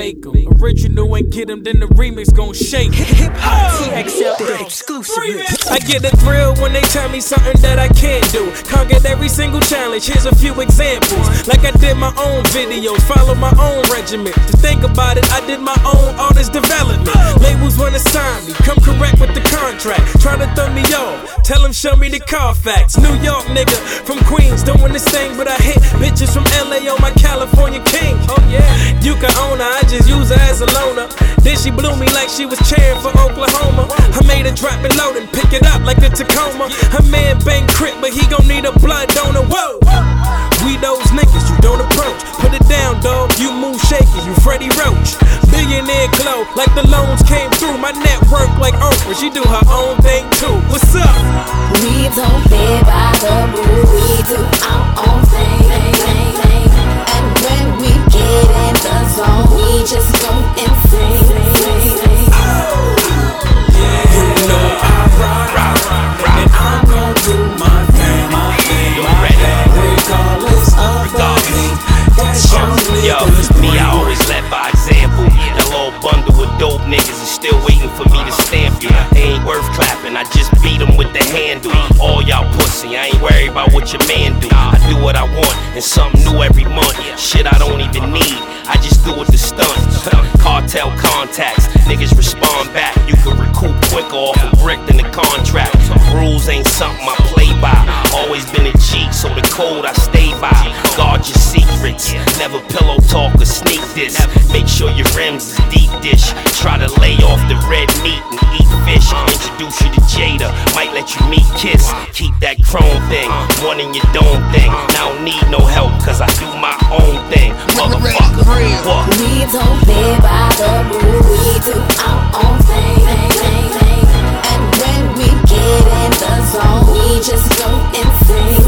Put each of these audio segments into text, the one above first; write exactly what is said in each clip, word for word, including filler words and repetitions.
make 'em. Original ain't get 'em, then the remix gon' shake. Hip Hop T X L exclusive. I get a thrill when they tell me something that I can't do. Conquered every single challenge, here's a few examples. Like I did my own videos, follow my own regiment. To think about it, I did my own artist development. Labels wanna sign me, come correct with the contract. Try to throw me off, tell them show me the Carfax. New York nigga from Queens, doing this thing, but I hit bitches from L A on my California king. Oh yeah, you can own her, I just use her as a loner. Then she blew me like she was cheering for Oklahoma. I made her drop it low and pick it up like a Tacoma. Her man bang crit, but he gon' need a blood donor. Whoa, we those niggas you don't approach. Put it down, dog, you move shaky, you Freddie Roach. Billionaire glow, like the loans came through. My network like Oprah, she do her own thing too. What's up? We don't live by the rules, we do our own thing. And when we get in the zone, we just go insane. You know I rock, rock, rock, and I'm gon' do my thing, my thing, my thing. Regardless of the hate, that's Yo, me, I always led by example. That little bundle with dope niggas is still waiting for me to stamp you. They ain't worth clapping, I just beat them with the handle. All y'all pussy, I ain't worried about what your man do. I do what I want and something new every month. Shit I don't even need, I just do it to stunt. Cartel contacts, niggas respond back. You can recoup quicker off a brick than the contract. Rules ain't something I play by. Always been a G, so the code I stay by. Guard your secrets, never pillow talk or sneak this. Make sure your rims is deep dish. Try to lay off the red meat and eat fish. Introduce you to Jada, might let you meet Kiss. Keep that chrome thing, one in your dome thing. I don't need no help, cause I do my own thing. Motherfucker, what? We don't live by the rules, we do our own thing. And when we get in the zone, we just go insane.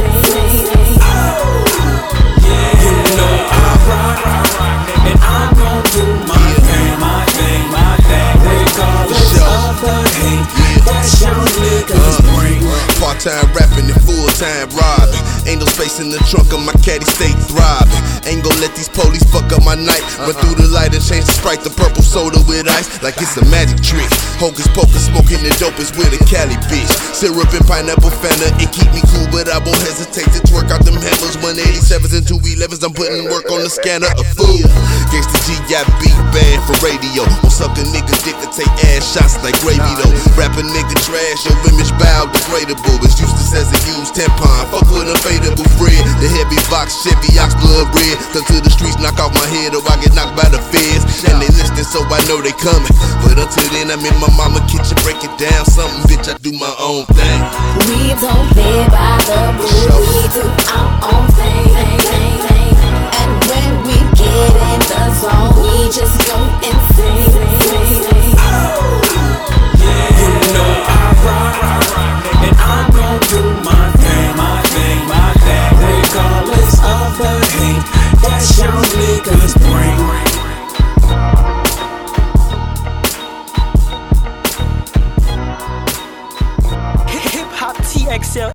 You know I rock, and I'm gon' do my thing, my thing, my thing. Regardless of the hate, that's young niggas bring. Part-time rapping and full-time robbing. Ain't no space in the trunk of my caddy, stay thriving. Ain't gon' let these police fuck up my night. Run through the light and change the Sprite to purple soda with ice, like it's a magic trick. Hocus pocus, smoking the dopest with a Cali bitch. Syrup and pineapple Fanta, it keep me cool, but I won't hesitate to twerk out them hammers. one eighty-sevens and two elevens, I'm putting work on the scanner. A fool. Gangsta G got beat bad for radio. Won't suck a nigga dick to take ass shots like gravy though. Rap a nigga trash, your image bow degradable. It's useless as a used tampon. Fuck with a fadable friend. The heavy box Chevy ox blood red. Come to the streets, knock off my head or I get knocked by the feds. And they listening, so I know they coming. But until then, I'm in my mama kitchen, break it down. Something, bitch, I do my own thing. We don't live by the rules, we do our own thing. And when we get in the zone, we just go insane. You know I rock, and I'm gon' do my thing, my thing, my thing. Regardless of the hate, that's young niggas bring.